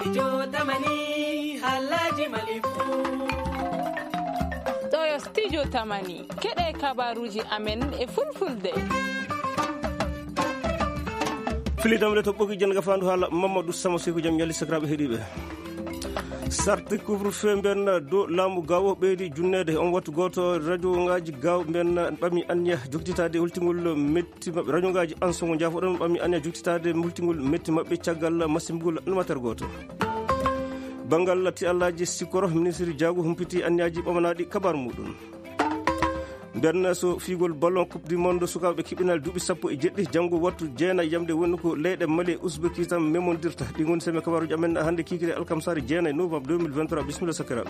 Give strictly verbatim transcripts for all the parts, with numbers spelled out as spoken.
studio tamani halaji malifu to studio tamani kede kabaruji amen e fulfulde filidam le to bogi jenga fandu hala Mamadou Sama Seko jam yalli sakrabe hedibe sarti couvre-feu ben do lamu gawo beedi junnede on wattu goto radio ngaji gaw ben bami anya joktitade hultingol metti radio ngaji ansongo jafodon bami anya joktitade multingol metti mabbe ciagal masimbugol numatar goto bangal lati allaji sikoro ministre diago humpiti anyaji bamanadi kabar mudun ben so figol ballon coupe du monde sukabe kibinal dubi sappo e jeddi jango wattu jeena yamde woni ko leyde mali Uzbekistan memondirta di ngon seme kabaru amen hande kikire alkamsari jeena novembre deux mille vingt-trois bismillah sakarabe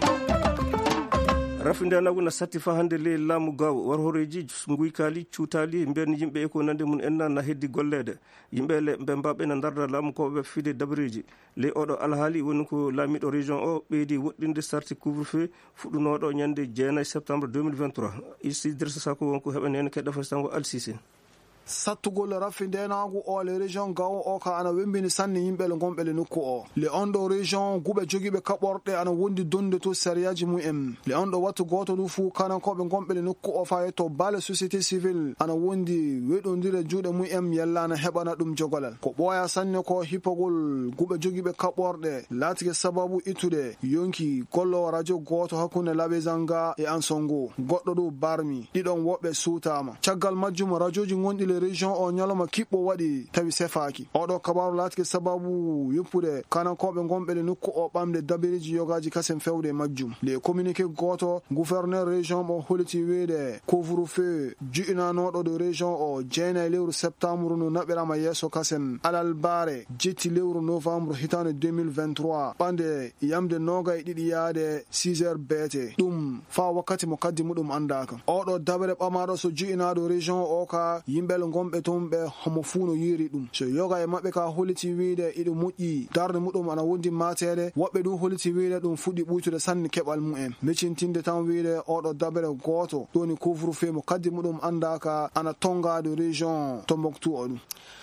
rafinde naguna satifa hande le lamu gaw war horeji nguy kali ciutali ben yimbe ko nande mun enna na heddi gollede yimbe le be mbabbe na darda lamu ko be fide dabriji le odo alhali woni ko lamido region o beedi woddinde sarti couvre-feu fudunodo nyande jeena septembre deux mille vingt-trois ici dirsa sako wonko hebene ke dafa sango alsisi sattugol rafindenagu o le région gawo o ka ana wembini sanni yimɓe le gonɓe le nokku o le on ɗo région guɓe jogiɓe kaɓorɗe ana wondi donde to sériyaji mumen le on ɗo wattu goto ɗum fuu kanankoɓe gonɓe le nokku o fa to baale société civile ana wondi weɗodire juuɗe mumen yellana heɓana ɗum jogolal ko ɓooya sanne ko hippogol guɓe jogiɓe kaɓorɗe laatike sababu ittude yonki gollowo radio goto hakkunde laaɓe zanga e ansongo goɗɗo ɗo barmi ɗiɗon woɓɓe suutama caggal majjum radioji gonɗi région o nyaloma kibbo wadi tawi sefaki odo kabaru latke sababu yoppude kanankoɓe gonɓe le nokku o ɓamde dabiriji yogaji kasem fewde majjum le communiqué goto gouverneur région mo holiti weede couvre-feu ju'inanoɗo de région o jeena lewru septembre no naɓirama yesso kasem alal bare jetti lewru novembre hitande deux mille vingt-trois ɓande yamde noga e ɗiɗi yaade six heures beete ɗum fa wakkati mo kaddi muɗum andaka oɗo dabere ɓamaɗo so ju'inaɗo région o ka yimɓe gomɓe toon ɓe homo fuu no yiri ɗum so yoga e maɓɓe ka holiti wiide iɗo moƴƴi darde muɗum ana wondi matede woɓɓe ɗum holiti wiide ɗum fuɗɗi ɓuytude sanni keɓal mumen miccintinde tan wiide oɗo dabere goto ɗoni couvre-feu mo kaddi muɗum andaka ana tongade région Tombouctou o ɗum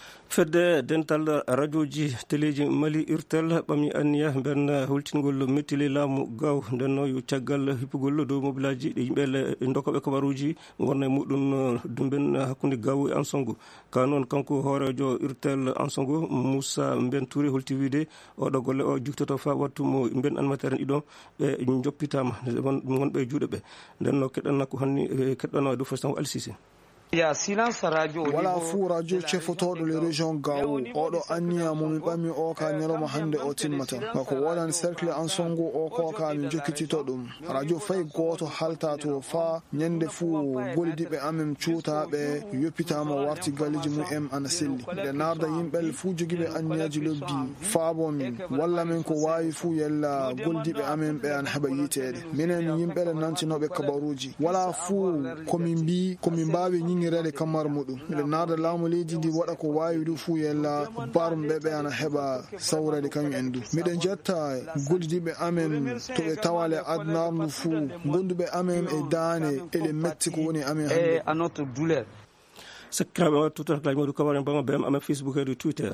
fedde dental radioji téléji mali urtel bami aniya ben hultingol mettili lamu gaw denno yu tiagal hippugol do mobilaji de yimbe ndokobe kabaruji wonna mudun dumben hakkunde gaw e ansongo kanon kanko horejo urtel ansongo Moussa ben Touré hulti wide o do golle o juktoto fa wattu mo ben animateur ido be joppitama wonbe juude be denno kedan ko hanni kedano do fastan alsisi ya silence radio wala fu radio cefotoɗo le région gawo oɗo anniya momi ɓami o ka ñaloma hande o timmata mako wodan cercle ansongo o ko ka min jokkitito ɗum radio fay goto halta to fa ñande fu goldiɓe amen cuutaɓe yoppitama warti galiji mumen ana selli nde narda yimɓel fu joguiɓe anniyaji lobbi faabo min walla min ko wawi fu yella goldiɓe amen ɓe an heeɓa yitede minen yimɓele nantinoɓe kabaruji wala fu komin mbi komin mbawi ngirede kamar muɗum le nada laamu leydi ndi waɗa ko wawi du fu yella barum ɓe ɓe ana heɓa sawrede kañum en du miɗen jetta goldiɓe amen to ɓe tawale adnar ndu fu gonduɓe amen e daane ele metti ko woni amen hande à notre douleur sakraɓe wattu tan kala modu kabaren bama bem amen Facebook e Twitter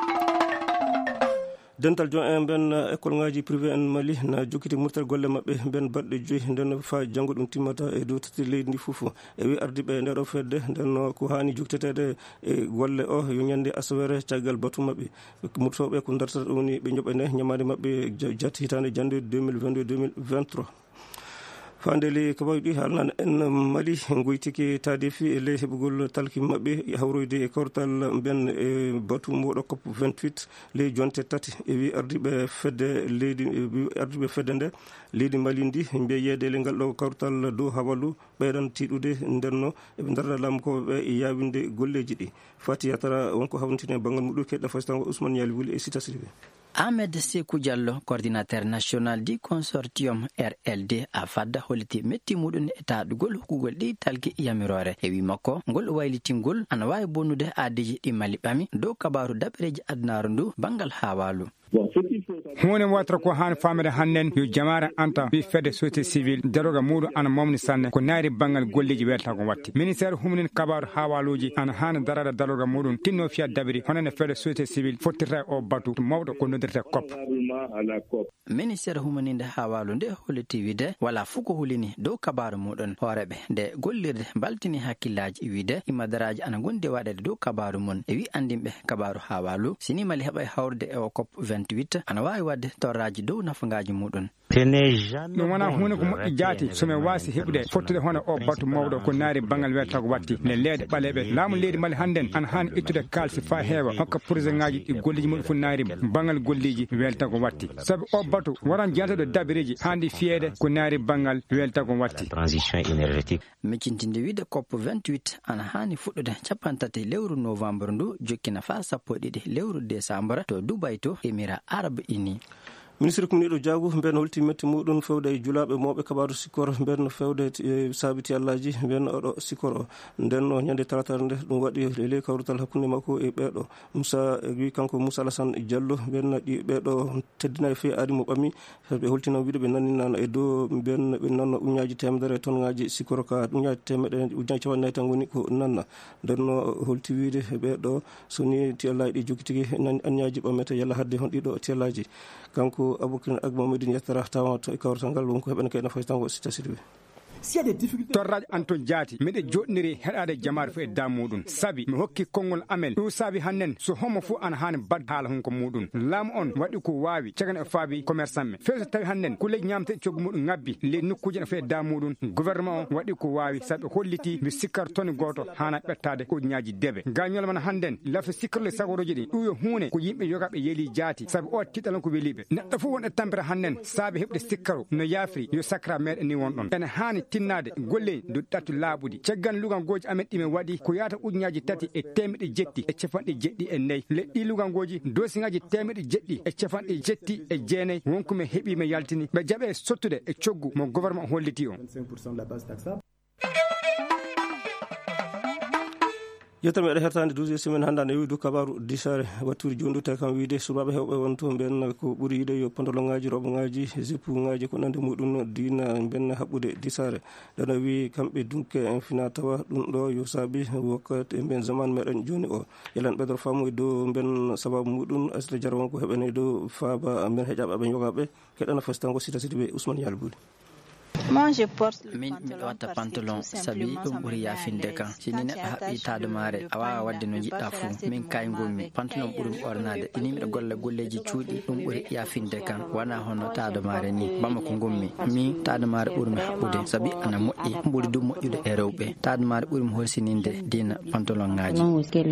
dental jon en ben école ngaji privé en Mali na jokkiti murtal golle mabbe ben balde joyi den fa jango dum timmata e do tati leydi fufu e wi ardibe ndero fedde den ko hani juktetede e golle o yo nyande aswere tagal batu mabbe murtobe ko darta woni be njobene nyamade mabbe jatti hitande jande deux mille vingt-deux deux mille vingt-trois fandeli ko baydi halnan en Mali goytiki tadifi e le hebugol talki mabbe hawroyde e kortal ben e batu modo cop vingt-huit le jonte tati e wi ardibe fedde leydi ardibe fedde nde leydi Mali ndi be yede le galdo kortal do hawalu beedan tidude ndenno e be darda lam ko be yawinde golleji di fati yatara wonko hawntine bangal mudu ke da fastan Ousmane Yali wuli e sita sirbe Ahmed Sekou Diallo, coordinateur national du consortium R L D a fadda holiti metti mudun eta dugol hukugol di talki yamirore e wi makko ngol waylitingol ana wawi bonnude aadiji di Mali bami do kabaru dabreji adnaru ndu bangal hawalu. Bon, ce qu'il hunde watra ko han famede hannen yo jamare anta bi fedde société civile daroga mudu ana momni sanne ko naari bangal golleji welta ko watti ministère humnin kabar hawaluji ana han darada daroga mudun tinno fiya dabiri honane fedde société civile fottira o batu mawdo ko nodirta kop ministère humninde hawalu nde holiti wide wala fuko hulini dow kabaru mudon horebe de gollirde baltini hakkillaji wide imadaraji ana gonde wadede dow kabaru mun e wi andimbe kabaru hawalu sini mali heba hawrde e o cop vingt-huit ana wawi wadde torraji dow nafangaji mudon no wana hunde ko moƴƴi jaati somi wasi heɓude fottude hono o batu mawɗo ko naari bangal welta ko watti ne leede ɓaleɓe laamu leydi mali hannden ana hani ittude kalsi fa heewa hokka projet ngaji ɗi golliji muɗum fo naari bangal golliji welta ko watti sabi o batu waran jantoɗo dabiriji handi fiyede ko naari bangal welta ko watti transition énergétique miccintinde wiide cop vingt-huit ana hani fuɗɗude capantati lewru novembre ndu jokkina fa sappo e ɗiɗi lewru décembre to Dubai to émirat arabe uni ministre kumniɗo diagu mben holti metti muɗum fewde e julaɓe mawɓe kabaru sikor mben fewde e sabiti allaji mben oɗo sikor o nden o ñande talatare nde ɗum waɗi lele kawrutal hakkude makko e ɓeɗo moussa wi kanko moussa alassane diallo mben ɗi ɓeɗo teddina e fewi ari mo ɓami ɓe holtino wiide ɓe nanninano e dow mben ɓe nanno uñaji temedere e tonne ngaji sikor ka uñaji temeɗe uñaji capannayyi tan woni ko nanna nden o holti wiide ɓeɗo soni tiyallaji ɗi jogui tigui anniyaji ɓammete yalla hadde hon ɗiɗo tiyallaji kanko Aboubakar Agmamadine yettara tawa to e kawrtal ngal wonko heɓene kayno fayi tango sita sidwe torraji anton jaati miɗe joɗniri heɗade jamare fo e da muɗum sabi mi hokki konngol amen ɗum saabi hannen so homo fo ana hani bad haala hunko muɗum laamu on waɗi ko wawi cagane e faabi commerçant me fewi so tawi hannen ko leydi ñamte coggu muɗum ngabbi leydi nokkuje ne fo e da muɗum gouvernement o waɗi ko wawi saabi holliti mi sikkar toni goto hana ɓettade ujunaji debe gañol man hannen lafta sikkarle sagoroji ɗi ɗum yo hunde ko yimɓe yogaɓe yeeli jaati saabi o tiɗalan ko weeliɓe neɗɗo fof won e tampere hannen saabi heɓde sikkaro no yaafri yo sakra meɗen ni won ɗon ene hani tinnade golle do tatu laaɓuɗi caggan lugal goji amen ɗime waɗi ko yata ujunaji tati e temedde jetti e capanɗe jeɗɗi e nayyi leɗɗi lugal goji dosiŋaji temedde jeɗɗi e capanɗe jetti e jeenayyi wonko mi heeɓi mi yaltini ɓe jaaɓe sottude e coggu mo gouvernement holliti on yetta meɗe hertande douze semaine hannde ne wiidu kabaru disare watturi jondu tawi kam wiide subaɓe hewɓe won to mben ko ɓuuri yiide yo pantalon ngaji roɓe ngaji zipu ngaji ko nande muɗum dina mben haɓɓude disare ɗano wi kamɓe dunke en fina tawa ɗum ɗo yo saabi wakkati e mben zaman meɗen joni o yelan ɓeɗor famu e dow mben sababu muɗum asla jara wonko heɓene e dow faaba mben heƴaɓe aɓe jogaɓe keɗana fasitango sita sidi ɓe Ousmane Yalboudi min miɗo watta pantalon sabi ɗum ɓuuri yafinde kam sini neɗɗo haɓɓi tademare a wawa wadde no jiɗɗa fuu min kayngolmi pantalon ɓuurum ɓornade ini miɗo golla golleji cuuɗi ɗum ɓuuri yafinde kam wona hono tademare ni bamma ko gommi min tademare ɓuurimi haɓɓude sabi ana moƴƴi ɓuuri du moƴƴude e rewɓe tademare ɓuurimi horsininde dina pantalon ngaji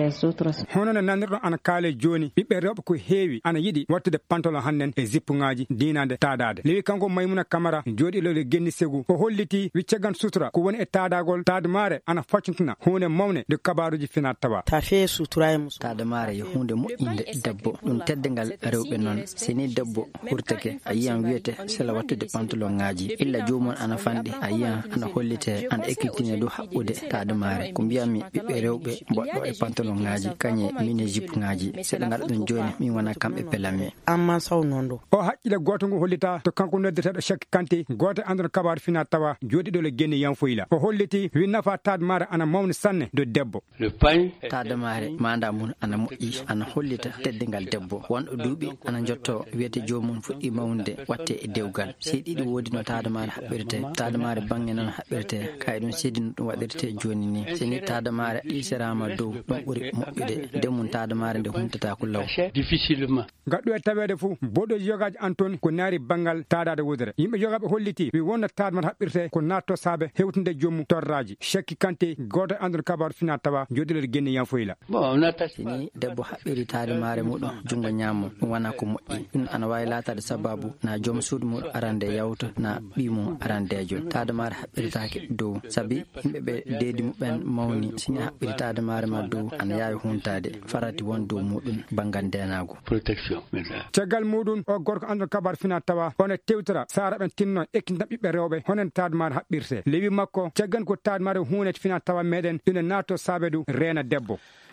hono no nanirɗon ana kaale joni ɓiɓɓe rewɓe ko heewi ana yiɗi wattude pantalon hannen e zippu ngaji dinade tadade lewi kanko Maymouna Camara jooɗilole genni segu ko holliti wiccagan sutura ko woni e taadagol tademare ana faccintina hunde mawne de kabaruji finat tawa tafe sutura e mus tademare yo hunde moƴƴinde debbo ɗum teddengal rewɓe noon sini debbo hurtake a yiyan wiyete sela wattude pantalon ngaji illa jomum ana fanɗi a yiyan ana hollite ana ekkitine dow haɓɓude tademare ko mbiyami ɓiɓɓe rewɓe mboɗɗo e pantalon ngaji kañe mine jupe ngaji seɗa gaɗa ɗum joni min wona kamɓe pelami amma saw noon ɗo o haqqille goto ngo hollita to kanko noddeteɗo Cheikh Kanté goto andon kabaru fina tawa joɗiɗo le genni yanfoyla o holliti wi nafa tademare ana mawni sanne do debbo tademare manda mum ana moƴƴi ana hollita teddengal debbo wonɗo duuɓi ana jotto wiyete jomum fuɗɗi mawnude watte e dewgal si ɗiɗi woodi no tademare haɓɓirte tademare bangge noon haɓɓirte kay ɗum sedi no ɗum waɗirte joni ni sini tademare ɗiserama dow ɗum ɓuuri moƴƴude ndemum tademare nde humtata ko law difficilement gaɗɗo e tawede fou boɗoji yogaji Antone ko naari bangal tadade wodere yimɓe yogaɓe holliti wi wonno tademare haɓɓirte ko natto saabe hewtude jomum torraji Cheikh Kanté goto andon kabaru fina tawa joɗiɗo genni yanfoyla sini debbo haɓɓiri tademare muɗum jungo ñammo ɗum wona ko moƴƴi ɗum ana wawi latade sababu na joom suudu muɗum arande yawta na ɓimum arandejo tademare haɓɓiritake dow saabi yimɓeɓe deedi muɓen mawni sini haɓɓiri tademare ma dow ana yawi huntade farati won dow muɗum banggal ndenago protection caggal muɗum o gorko andon kabaru fina tawa one tewtira sara ɓen tinno ekkinta ɓiɓɓe rewɓe honen tademare haɓɓirte lewi makko caggan ko tademare hunde fina tawa meɗen ina natto saabe du reena debbo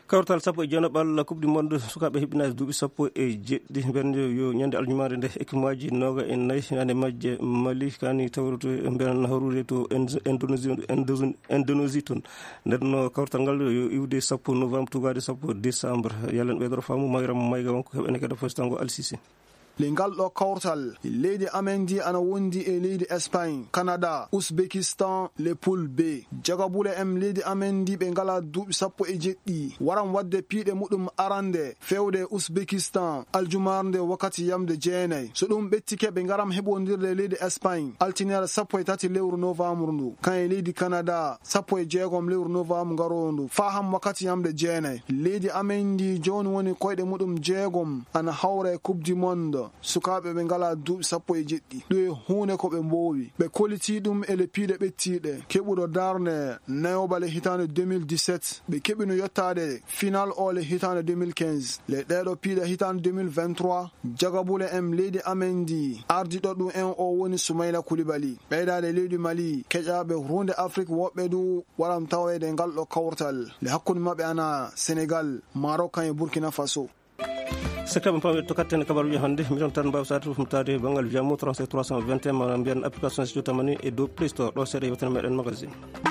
kawtal sappo e jeenaɓal coupe du monde sukaɓe heɓinade duuɓi sappo e jeɗɗi ɓen yo ñande aljumaade nde équipe maji noga e nayyi ande majje Mali kani tawruto mben hawrude to Indonésie Indonésie toon nden kawtal ngal yo iwde sappo novembre tugade sappo décembre yalen ɓeydoro faamu Mayram Mayga wonko heɓene kadi fostango Alsisi le ngal ɗo kawtal leydi amendi ana wondi e leydi Espagne, Canada, Uzbekistan le poule B. Jagabule em leydi amendi ɓe ngala duuɓi sappo e jeɗɗi waran wadde piiɗe muɗum arande fewde Uzbekistan aljumarnde wakkati yamde jeenayi so ɗum ɓettike ɓe ngaram heɓodirde leydi Espagne altinere sappo e tati lewru novembre ndu kan e leydi Canada sappo e jeegom lewru novembre ngarondu faham wakkati yamde jeenayi leydi amendi joni woni koyɗe muɗum jeegom ana hawre coupe du monde sukaɓe ɓe ngala duuɓi sappo e jeɗɗi ɗo e hunde ko ɓe mbowi ɓe koliti ɗum e le piiɗe ɓettiɗe keɓuɗo darne nayobale hitande deux mille dix-sept ɓe keɓino yettade final o le hitande deux mille quinze le ɗeɗo piiɗe hitande deux mille vingt-trois jagabule em leydi amendi ardiɗo ɗum en o woni Soumaïla Koulibaly ɓeydade leydi Mali keƴaɓe hunde Afrique woɓɓe du waɗam tawede ngal ɗo kawtal le hakkude mabɓe ana Sénégal, Maroc e Burkina Faso. Sekam pam to katten kabaruji hande mi ton tan mbaw satu fumtade bangal jamu trente-sept trois cent vingt et un mana mbiyan application studio tamani e do Play Store do sede yewtere meden magazine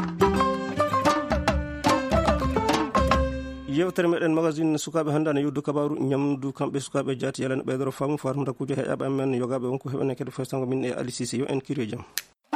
yewtere meden magazine sukabe hande ana yuddu kabaru nyamdu kambe sukabe jati yalen beydoro famu farmata kuje heƴaɓe amen yogaɓe wonko heɓene kede festango min e Ali Cissé yo en kiri jam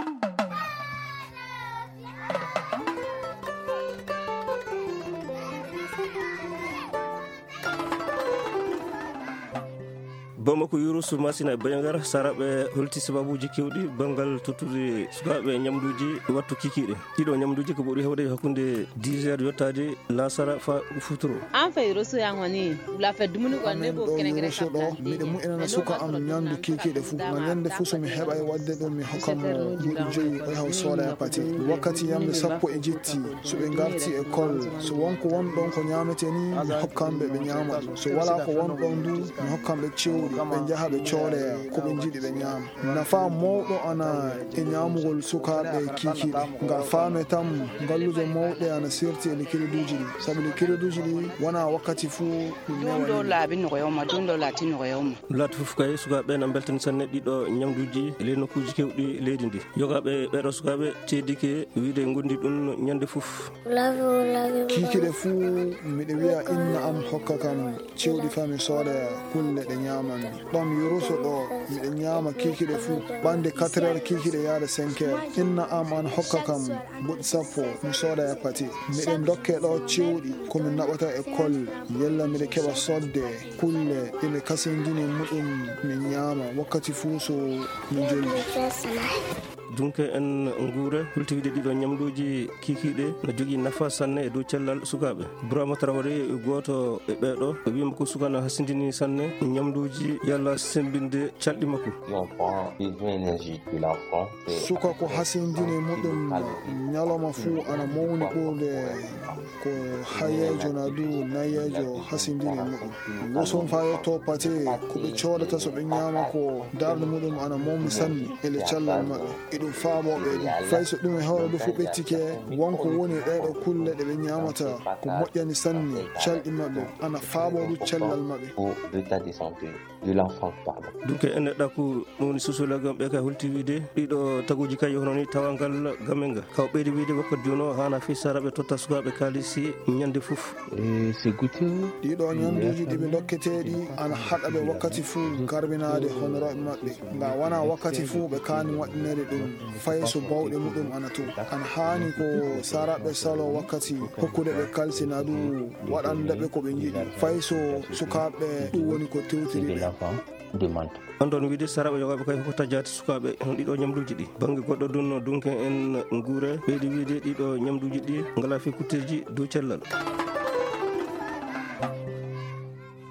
bamako Yunus Masina e Bayangara saraɓe holti sababuji kewɗi bangal tottude sukaɓe ñamduji wattu kikiɗe ɗiɗo ñamduji ko ɓuri hewde hakkude dix heures yottade lasara fa futuro an fay roso yang woni la fe dumuni ko ne bo kene kene so do miɗe mu'inana suka am ñamdu kikiɗe fu ma ñande fu so mi heɓa e wadde ɗum mi hokkam duuɗi joyi o haw sooda e pati wakkati yamde sappo e jetti so ɓe garti école so wonko wonɗon ko ñamete ni mi hokkamɓe ɓe ñama so wala ko wonɗon du mi hokkamɓe cewɗi ɓe jaha ɓe coodaya ko ɓe jiɗi ɓe ñaama nafa mawɗo ana e ñaamugol sukaɓe kikiɗe ngal faame tam ngallude mawɗe ana serti e likiriduji ɗi saabu likiriduji ɗi wona wakkati fuu ɗum ɗo laabi nogoyoma ɗum ɗo laati nogoyoma laati fof kay sukaɓe na beltani sanne ɗiɗo ñamduji e ley nokkuji kewɗi leydi ndi yogaɓe ɓeɗo sukaɓe teedike wiide gondi ɗum ñande fof kikiɗe fuu miɗe wiya inna am hokka kam cewɗi fami soodaya kulle ɗe ñamanmi ɗon yuruso ɗo miɗe ñaama kikiɗe fuu ɓande quatre heures kikiɗe yaade cinq heures inna am an hokka kam buɗi sappo mi sooda e pati miɗe dokke ɗo cewɗi komi naɓata école yella miɗe keɓa sodde kulle ɗeɓe kasindini muɗum mi ñaama wakkati fuu so mi jolli dunke en nguure hultiwide ɗiɗo ñamduji kikiɗe no jogui nafa sanne e dow cellal sukaɓe Bourama Traoré goto e ɓeɗo o wima ko sukano hasindini sanne ñamduji yalla sembinde calɗi makko suka ko hasindini muɗum ñalawma fuu ana mawni ɓurde ko hayejo na du nayejo hasindini muɗum woson fa yetto pate koɓe codata so ɓe ñama ko darde muɗum ana mawni sanne ele cellal maɓɓe ɗum faamoɓe ɗum fay so ɗum e hawre ɗo fu ɓettike wonko woni ɗeɗo kulle ɗe ɓe ñamata ko moƴƴani sanne calɗi maɓɓe ana faamoɗu cellal maɓɓe donc en neɗɗa ko ɗum woni sociologue ɓe kay holti wiide ɗiɗo taguji kay yohno ni tawangal gamen ga kaw ɓeydi wiide wakkati joni o hana fi saraɓe totta sukaɓe kaalisi ñande fof ɗiɗo ñamduji ɗiɓe dokketeɗi ana haɗaɓe wakkati fuu garbinade honoroɓe maɓɓe nga wona wakkati fuu ɓe kani waɗinede ɗum fay so bawɗe muɗum ana to ana hani ko saraɓe salo wakkati hokkude ɓe kalsina du waɗandeɓe ko ɓe jiiɗi fay so sukaɓe ɗum woni ko tewtiri on ɗon wiide saraɓe yogaɓe kay hokkata jaati sukaɓe on ɗiɗo ñamduji ɗi banggue goɗɗo dunno dunke en guure ɓeydi wiide ɗiɗo ñamduji ɗi ngala fi kutteji dow cellal